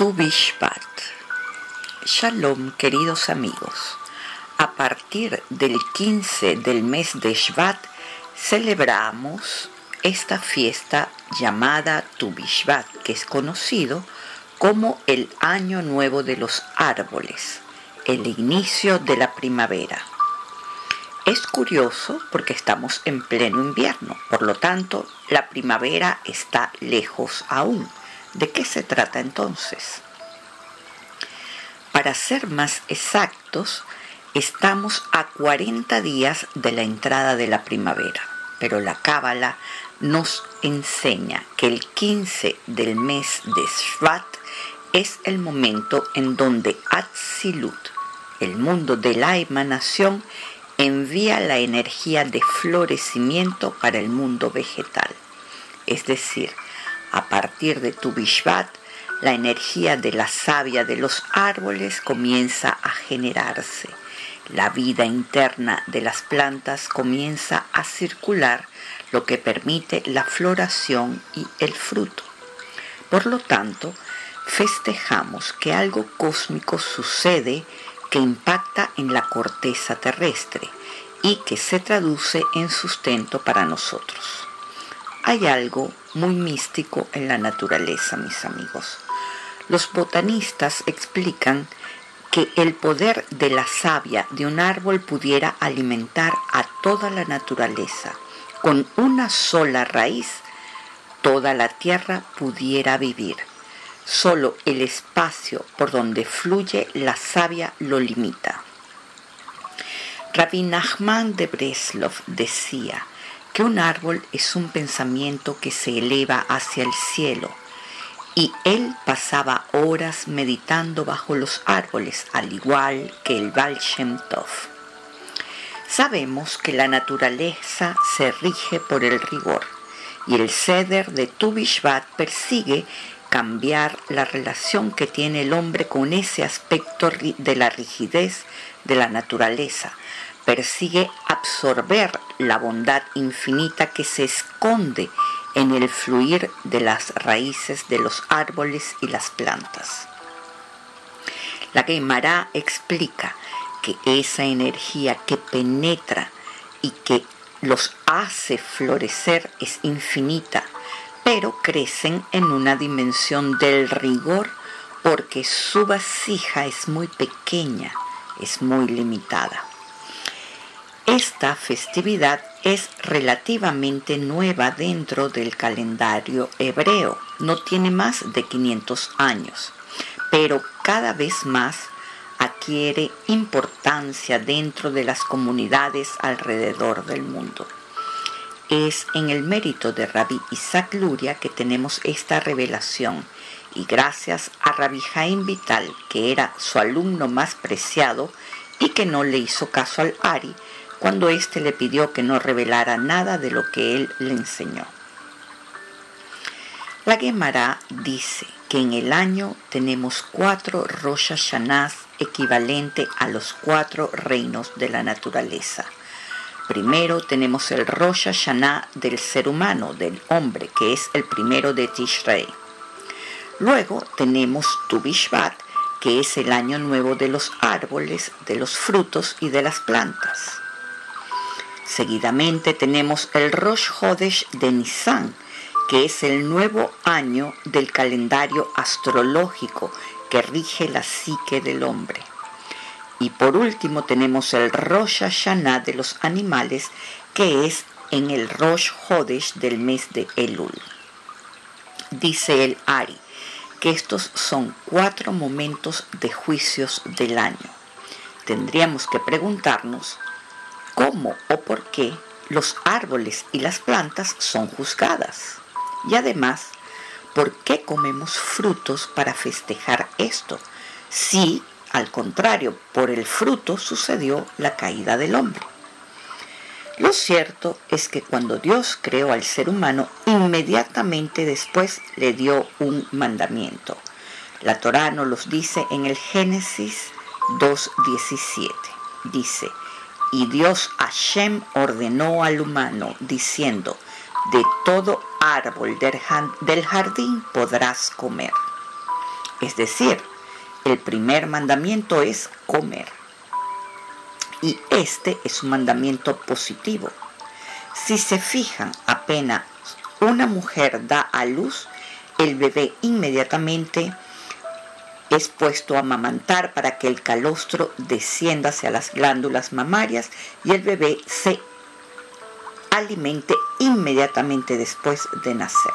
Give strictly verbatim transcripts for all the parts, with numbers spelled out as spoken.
Tu Bishvat. Shalom, queridos amigos. A partir del quince del mes de Shvat celebramos esta fiesta llamada Tu Bishvat, que es conocido como el Año Nuevo de los Árboles, el inicio de la primavera. Es curioso porque estamos en pleno invierno, por lo tanto, la primavera está lejos aún. ¿De qué se trata entonces? Para ser más exactos, estamos a cuarenta días de la entrada de la primavera, pero la Cábala nos enseña que el quince del mes de Shvat es el momento en donde Atzilut, el mundo de la emanación, envía la energía de florecimiento para el mundo vegetal. Es decir, a partir de Tu Bishvat, la energía de la savia de los árboles comienza a generarse. La vida interna de las plantas comienza a circular, lo que permite la floración y el fruto. Por lo tanto, festejamos que algo cósmico sucede que impacta en la corteza terrestre y que se traduce en sustento para nosotros. Hay algo muy místico en la naturaleza, mis amigos. Los botanistas explican que el poder de la savia de un árbol pudiera alimentar a toda la naturaleza. Con una sola raíz, toda la tierra pudiera vivir. Solo el espacio por donde fluye la savia lo limita. Rabbi Nachman de Breslov decía que un árbol es un pensamiento que se eleva hacia el cielo, y él pasaba horas meditando bajo los árboles, al igual que el Baal Shem Tov. Sabemos que la naturaleza se rige por el rigor, y el Seder de Tu Bishvat persigue cambiar la relación que tiene el hombre con ese aspecto de la rigidez de la naturaleza. Persigue absorber la bondad infinita que se esconde en el fluir de las raíces de los árboles y las plantas. La Gemara explica que esa energía que penetra y que los hace florecer es infinita, pero crecen en una dimensión del rigor porque su vasija es muy pequeña, es muy limitada. Esta festividad es relativamente nueva dentro del calendario hebreo, no tiene más de quinientos años, pero cada vez más adquiere importancia dentro de las comunidades alrededor del mundo. Es en el mérito de Rabbi Isaac Luria que tenemos esta revelación, y gracias a Rabbi Jaim Vital, que era su alumno más preciado y que no le hizo caso al Ari, cuando éste le pidió que no revelara nada de lo que él le enseñó. La Gemara dice que en el año tenemos cuatro Rosh Hashanah equivalente a los cuatro reinos de la naturaleza. Primero tenemos el Rosh Hashanah del ser humano, del hombre, que es el primero de Tishrei. Luego tenemos Tu Bishvat, que es el año nuevo de los árboles, de los frutos y de las plantas. Seguidamente tenemos el Rosh Hodesh de Nisan, que es el nuevo año del calendario astrológico que rige la psique del hombre. Y por último tenemos el Rosh Hashanah de los animales, que es en el Rosh Hodesh del mes de Elul. Dice el Ari que estos son cuatro momentos de juicios del año. Tendríamos que preguntarnos cómo o por qué los árboles y las plantas son juzgadas. Y además, ¿por qué comemos frutos para festejar esto? Si, al contrario, por el fruto sucedió la caída del hombre. Lo cierto es que cuando Dios creó al ser humano, inmediatamente después le dio un mandamiento. La Torá nos los dice en el Génesis dos diecisiete. Dice: y Dios Hashem ordenó al humano, diciendo: de todo árbol del jardín podrás comer. Es decir, el primer mandamiento es comer. Y este es un mandamiento positivo. Si se fijan, apenas una mujer da a luz, el bebé inmediatamente es puesto a amamantar para que el calostro descienda hacia las glándulas mamarias y el bebé se alimente inmediatamente después de nacer.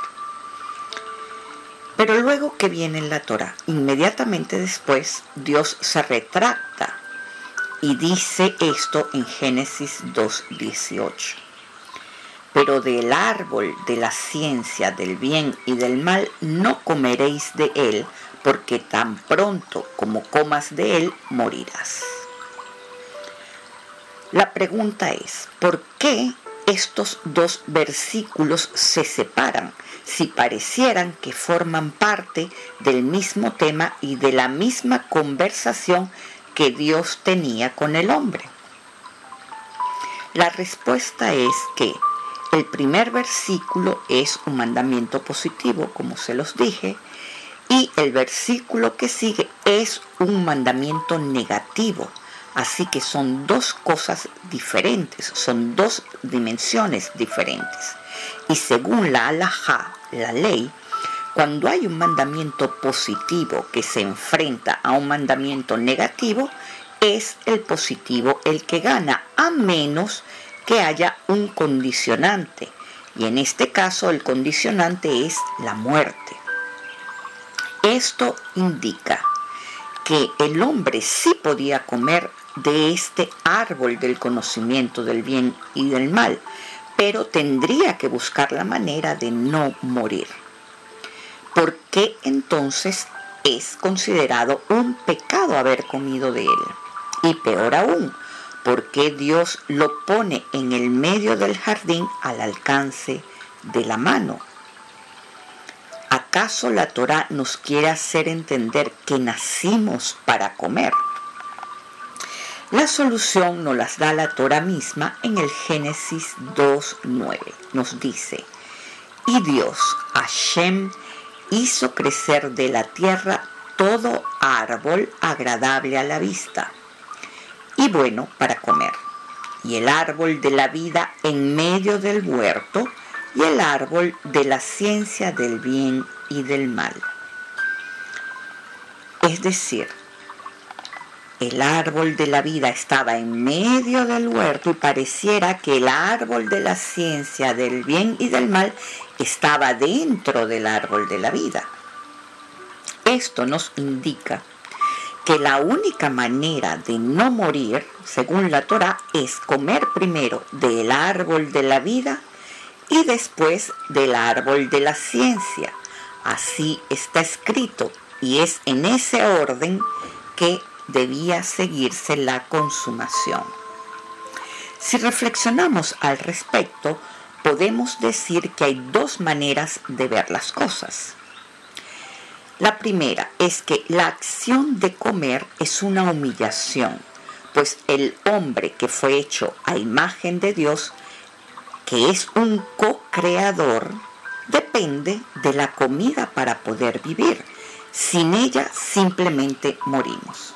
Pero luego que viene en la Torá, inmediatamente después Dios se retracta y dice esto en Génesis dos dieciocho. Pero del árbol de la ciencia del bien y del mal no comeréis de él, porque tan pronto como comas de él, morirás. La pregunta es, ¿por qué estos dos versículos se separan si parecieran que forman parte del mismo tema y de la misma conversación que Dios tenía con el hombre? La respuesta es que el primer versículo es un mandamiento positivo, como se los dije, y el versículo que sigue es un mandamiento negativo. Así que son dos cosas diferentes, son dos dimensiones diferentes. Y según la halajá, la ley, cuando hay un mandamiento positivo que se enfrenta a un mandamiento negativo, es el positivo el que gana, a menos que haya un condicionante. Y en este caso el condicionante es la muerte. Esto indica que el hombre sí podía comer de este árbol del conocimiento del bien y del mal, pero tendría que buscar la manera de no morir. ¿Por qué entonces es considerado un pecado haber comido de él? Y peor aún, ¿por qué Dios lo pone en el medio del jardín al alcance de la mano? ¿Acaso la Torá nos quiere hacer entender que nacimos para comer? La solución nos la da la Torá misma en el Génesis dos nueve. Nos dice, y Dios, Hashem, hizo crecer de la tierra todo árbol agradable a la vista y bueno para comer, y el árbol de la vida en medio del huerto, y el árbol de la ciencia del bien y del mal. Es decir, el árbol de la vida estaba en medio del huerto y pareciera que el árbol de la ciencia del bien y del mal estaba dentro del árbol de la vida. Esto nos indica que la única manera de no morir, según la Torá, es comer primero del árbol de la vida y después del árbol de la ciencia. Así está escrito y es en ese orden que debía seguirse la consumación. Si reflexionamos al respecto, podemos decir que hay dos maneras de ver las cosas. La primera es que la acción de comer es una humillación, pues el hombre que fue hecho a imagen de Dios, que es un co-creador, depende de la comida para poder vivir. Sin ella simplemente morimos.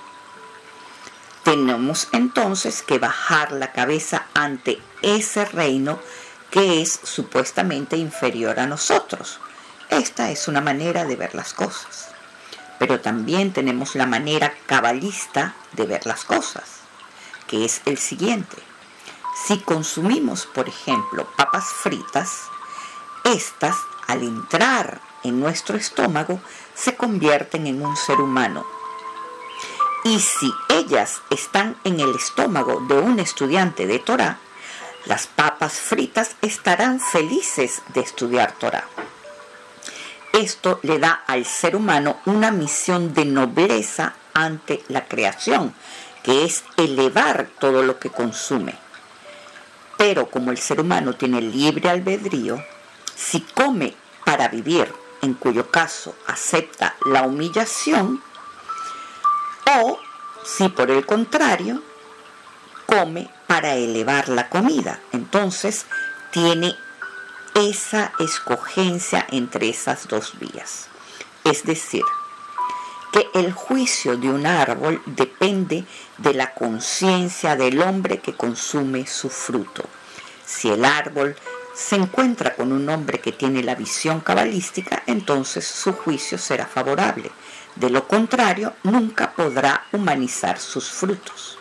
Tenemos entonces que bajar la cabeza ante ese reino que es supuestamente inferior a nosotros. Esta es una manera de ver las cosas. Pero también tenemos la manera cabalista de ver las cosas, que es el siguiente. Si consumimos, por ejemplo, papas fritas, estas, al entrar en nuestro estómago, se convierten en un ser humano. Y si ellas están en el estómago de un estudiante de Torá, las papas fritas estarán felices de estudiar Torá. Esto le da al ser humano una misión de nobleza ante la creación, que es elevar todo lo que consume. Pero como el ser humano tiene libre albedrío, si come para vivir, en cuyo caso acepta la humillación, o si por el contrario come para elevar la comida, entonces tiene esa escogencia entre esas dos vías. Es decir, que el juicio de un árbol depende de la conciencia del hombre que consume su fruto. Si el árbol se encuentra con un hombre que tiene la visión cabalística, entonces su juicio será favorable. De lo contrario, nunca podrá humanizar sus frutos.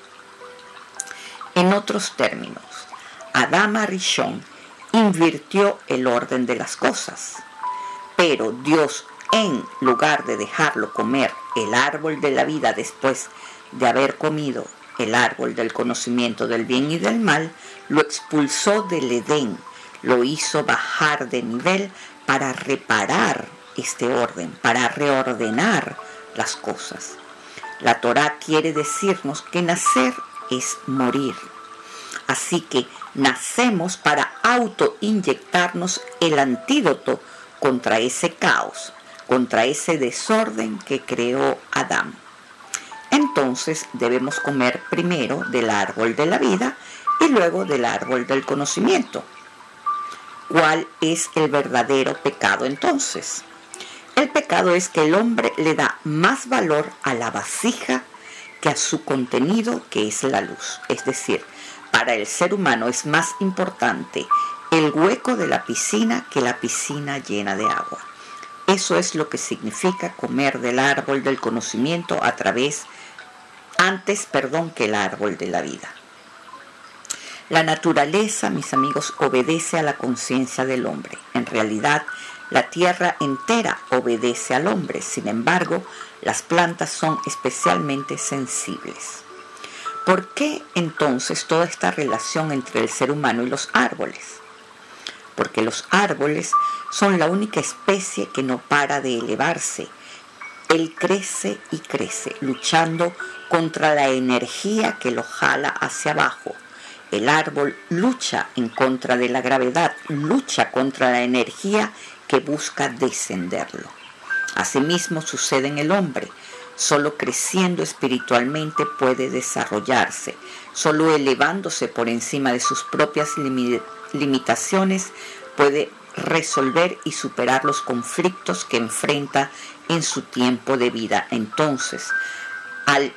En otros términos, Adán Arishon invirtió el orden de las cosas, pero Dios, en lugar de dejarlo comer el árbol de la vida después de haber comido el árbol del conocimiento del bien y del mal, lo expulsó del Edén, lo hizo bajar de nivel para reparar este orden, para reordenar las cosas. La Torá quiere decirnos que nacer es morir. Así que nacemos para autoinyectarnos el antídoto contra ese caos, contra ese desorden que creó Adán. Entonces debemos comer primero del árbol de la vida y luego del árbol del conocimiento. ¿Cuál es el verdadero pecado entonces? El pecado es que el hombre le da más valor a la vasija que a su contenido, que es la luz. Es decir, para el ser humano es más importante el hueco de la piscina que la piscina llena de agua. Eso es lo que significa comer del árbol del conocimiento a través, antes, perdón, que el árbol de la vida. La naturaleza, mis amigos, obedece a la conciencia del hombre. En realidad, la tierra entera obedece al hombre. Sin embargo, las plantas son especialmente sensibles. ¿Por qué entonces toda esta relación entre el ser humano y los árboles? Porque los árboles son la única especie que no para de elevarse. Él crece y crece, luchando contra la energía que lo jala hacia abajo. El árbol lucha en contra de la gravedad, lucha contra la energía que busca descenderlo. Asimismo sucede en el hombre. Solo creciendo espiritualmente puede desarrollarse. Solo elevándose por encima de sus propias lim- limitaciones puede resolver y superar los conflictos que enfrenta en su tiempo de vida. Entonces, al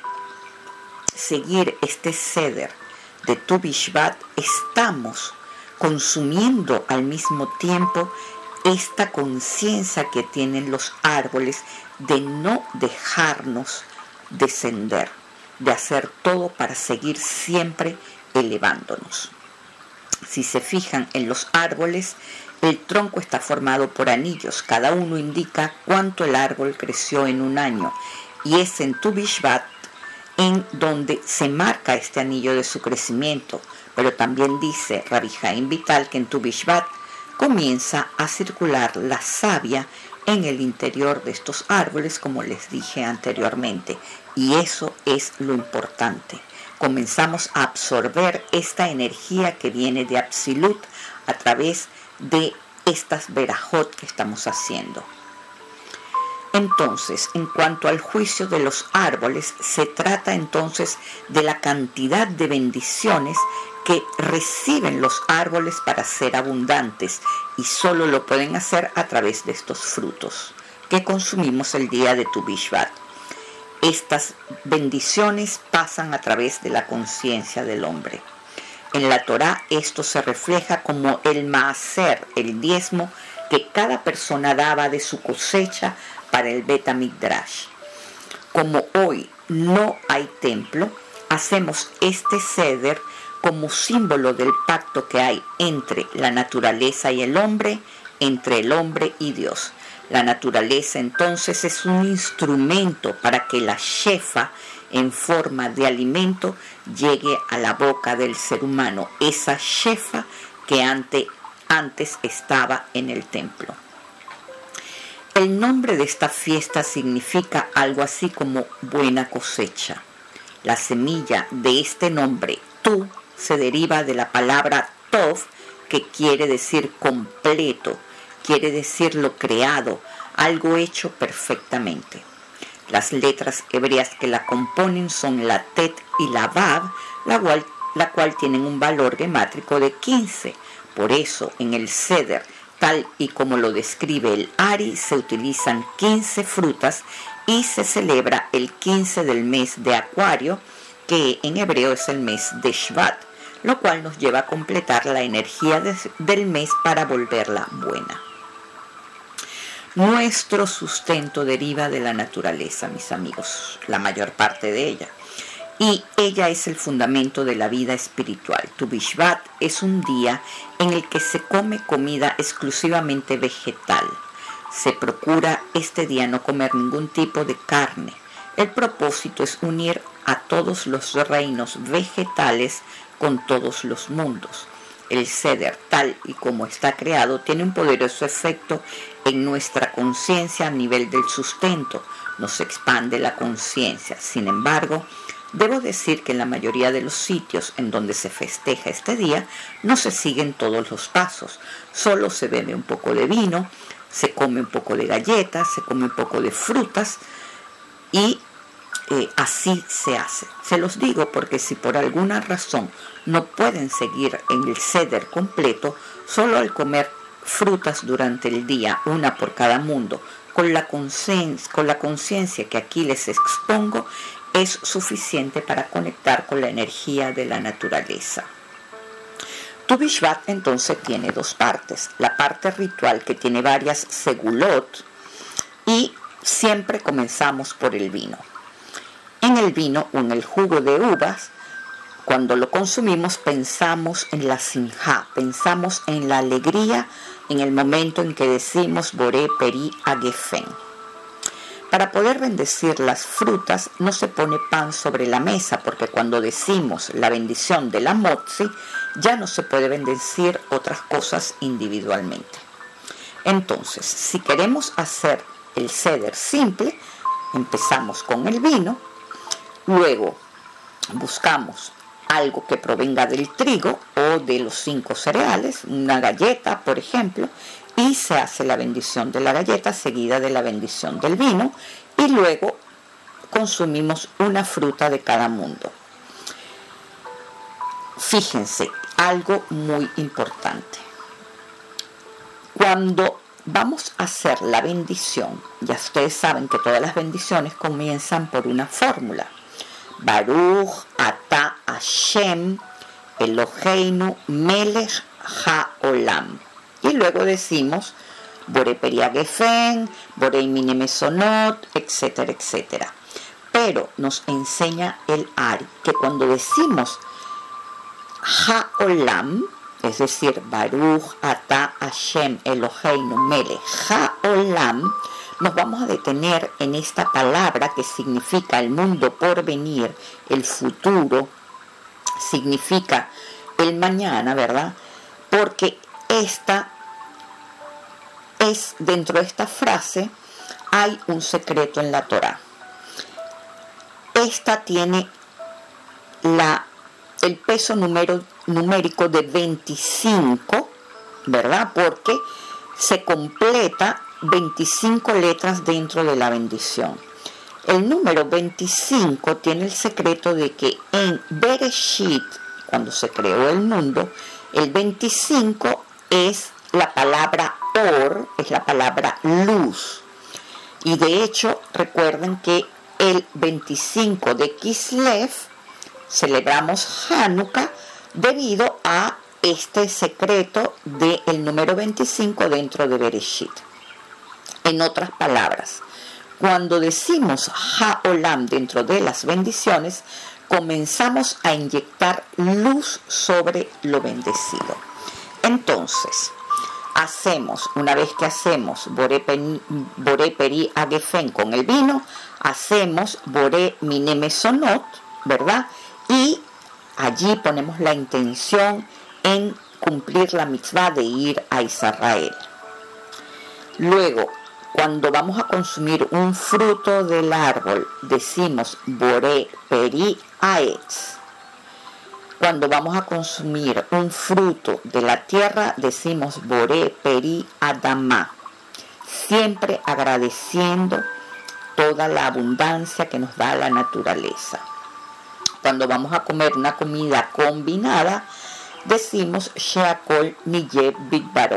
seguir este ceder de Tu Bishvat, estamos consumiendo al mismo tiempo esta conciencia que tienen los árboles de no dejarnos descender, de hacer todo para seguir siempre elevándonos. Si se fijan en los árboles, el tronco está formado por anillos. Cada uno indica cuánto el árbol creció en un año. Y es en Tu Bishvat en donde se marca este anillo de su crecimiento. Pero también dice Rabbi Haim Vital que en Tu Bishvat comienza a circular la savia en el interior de estos árboles, como les dije anteriormente. Y eso es lo importante. Comenzamos a absorber esta energía que viene de Absolut a través de estas verajot que estamos haciendo. Entonces, en cuanto al juicio de los árboles, se trata entonces de la cantidad de bendiciones que reciben los árboles para ser abundantes, y solo lo pueden hacer a través de estos frutos que consumimos el día de Tu Bishvat. Estas bendiciones pasan a través de la conciencia del hombre. En la Torá esto se refleja como el maaser, el diezmo que cada persona daba de su cosecha para el Bet HaMikdash. Como hoy no hay templo, hacemos este ceder como símbolo del pacto que hay entre la naturaleza y el hombre, entre el hombre y Dios. La naturaleza entonces es un instrumento para que la shefa en forma de alimento llegue a la boca del ser humano, esa shefa que ante, antes estaba en el templo. El nombre de esta fiesta significa algo así como buena cosecha. La semilla de este nombre, Tu, se deriva de la palabra Tov, que quiere decir completo, quiere decir lo creado, algo hecho perfectamente. Las letras hebreas que la componen son la Tet y la Vav, la cual, la cual tienen un valor gemátrico de quince. Por eso, en el Seder Tal y como lo describe el Ari, se utilizan quince frutas y se celebra el quince del mes de Acuario, que en hebreo es el mes de Shvat, lo cual nos lleva a completar la energía de, del mes para volverla buena. Nuestro sustento deriva de la naturaleza, mis amigos, la mayor parte de ella. Y ella es el fundamento de la vida espiritual. Tu Bishvat es un día en el que se come comida exclusivamente vegetal. Se procura este día no comer ningún tipo de carne. El propósito es unir a todos los reinos vegetales con todos los mundos. El Seder, tal y como está creado, tiene un poderoso efecto en nuestra conciencia a nivel del sustento. Nos expande la conciencia. Sin embargo, debo decir que en la mayoría de los sitios en donde se festeja este día no se siguen todos los pasos. Solo se bebe un poco de vino, se come un poco de galletas, se come un poco de frutas y eh, así se hace. Se los digo porque si por alguna razón no pueden seguir en el Seder completo, solo al comer frutas durante el día, una por cada mundo, con la conciencia, con la conciencia que aquí les expongo, es suficiente para conectar con la energía de la naturaleza. Tu Bishvat entonces tiene dos partes, la parte ritual que tiene varias segulot y siempre comenzamos por el vino. En el vino o en el jugo de uvas, cuando lo consumimos pensamos en la simjá, pensamos en la alegría en el momento en que decimos Boré Peri Agefen. Para poder bendecir las frutas no se pone pan sobre la mesa porque cuando decimos la bendición de la motzi ya no se puede bendecir otras cosas individualmente. Entonces, si queremos hacer el Seder simple, empezamos con el vino, luego buscamos algo que provenga del trigo o de los cinco cereales, una galleta, por ejemplo, y se hace la bendición de la galleta seguida de la bendición del vino y luego consumimos una fruta de cada mundo. Fíjense, algo muy importante. Cuando vamos a hacer la bendición, ya ustedes saben que todas las bendiciones comienzan por una fórmula. Baruch Ata Hashem Eloheinu Melech HaOlam. Y luego decimos Boré Peri Agefen, Borei Mine Mesonot, etcétera, etcétera. Pero nos enseña el Ari que cuando decimos HaOlam, es decir, Baruch Ata Hashem Eloheinu Melech HaOlam, nos vamos a detener en esta palabra que significa el mundo por venir, el futuro, significa el mañana, ¿verdad? Porque esta es, dentro de esta frase, hay un secreto en la Torá. Esta tiene la, el peso numero, numérico de veinticinco, ¿verdad? Porque se completa veinticinco letras dentro de la bendición. El número veinticinco tiene el secreto de que en Bereshit, cuando se creó el mundo, el veinticinco es la palabra or, es la palabra luz. Y de hecho, recuerden que el veinticinco de Kislev celebramos Hanukkah debido a este secreto del número veinticinco dentro de Bereshit. En otras palabras, cuando decimos HaOlam dentro de las bendiciones, comenzamos a inyectar luz sobre lo bendecido. Entonces, hacemos, una vez que hacemos Boré Peri Agefen con el vino, hacemos Boré Mine Mesonot, ¿verdad? Y allí ponemos la intención en cumplir la mitzvah de ir a Israel. Luego, cuando vamos a consumir un fruto del árbol, decimos Boré Peri Aetz. Cuando vamos a consumir un fruto de la tierra, decimos Boré Peri Adama. Siempre agradeciendo toda la abundancia que nos da la naturaleza. Cuando vamos a comer una comida combinada, decimos Sheakol Niyeh Bidbaro.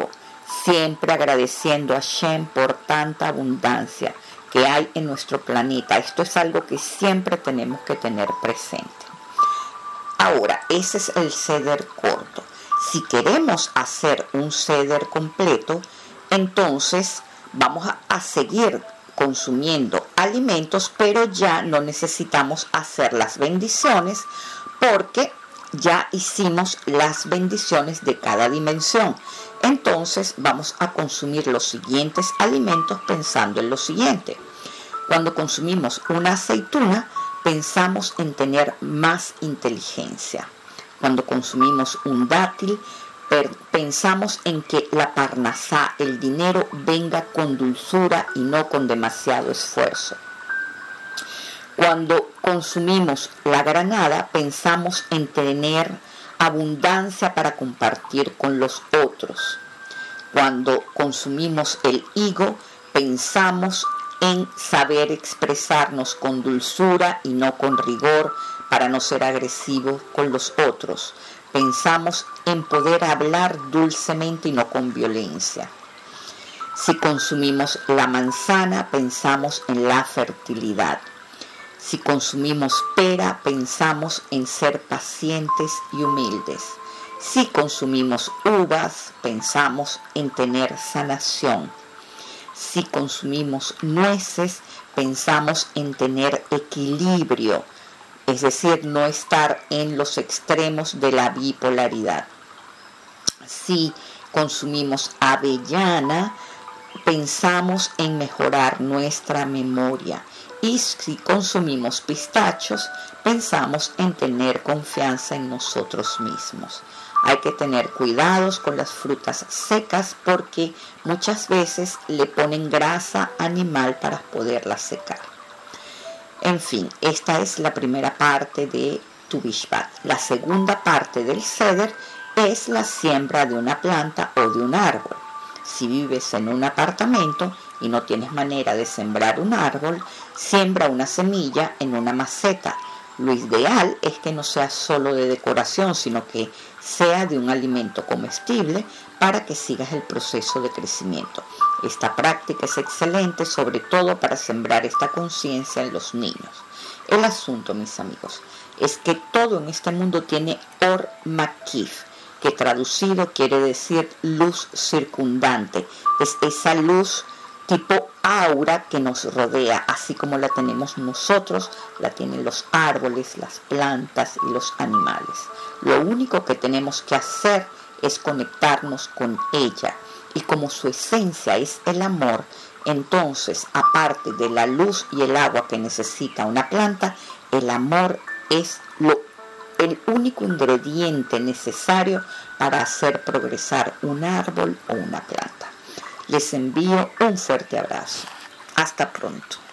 siempre agradeciendo a Shem por tanta abundancia que hay en nuestro planeta. Esto es algo que siempre tenemos que tener presente. Ahora, ese es el seder corto. Si queremos hacer un seder completo, entonces vamos a, a seguir consumiendo alimentos, pero ya no necesitamos hacer las bendiciones porque ya hicimos las bendiciones de cada dimensión. Entonces vamos a consumir los siguientes alimentos pensando en lo siguiente. Cuando consumimos una aceituna, pensamos en tener más inteligencia. Cuando consumimos un dátil, pensamos en que la parnasá, el dinero, venga con dulzura y no con demasiado esfuerzo. Cuando consumimos la granada, pensamos en tener abundancia para compartir con los otros. Cuando consumimos el higo, pensamos en saber expresarnos con dulzura y no con rigor para no ser agresivos con los otros. Pensamos en poder hablar dulcemente y no con violencia. Si consumimos la manzana, pensamos en la fertilidad. Si consumimos pera, pensamos en ser pacientes y humildes. Si consumimos uvas, pensamos en tener sanación. Si consumimos nueces, pensamos en tener equilibrio, es decir, no estar en los extremos de la bipolaridad. Si consumimos avellana, pensamos en mejorar nuestra memoria. Y si consumimos pistachos, pensamos en tener confianza en nosotros mismos. Hay que tener cuidados con las frutas secas porque muchas veces le ponen grasa animal para poderlas secar. En fin, esta es la primera parte de Tu Bishvat. La segunda parte del seder es la siembra de una planta o de un árbol. Si vives en un apartamento y no tienes manera de sembrar un árbol, siembra una semilla en una maceta. Lo ideal es que no sea solo de decoración, sino que sea de un alimento comestible para que sigas el proceso de crecimiento. Esta práctica es excelente, sobre todo para sembrar esta conciencia en los niños. El asunto, mis amigos, es que todo en este mundo tiene Or Makif, que traducido quiere decir luz circundante. Es esa luz tipo aura que nos rodea, así como la tenemos nosotros, la tienen los árboles, las plantas y los animales. Lo único que tenemos que hacer es conectarnos con ella. Y como su esencia es el amor, entonces, aparte de la luz y el agua que necesita una planta, el amor es lo, el único ingrediente necesario para hacer progresar un árbol o una planta. Les envío un fuerte abrazo. Hasta pronto.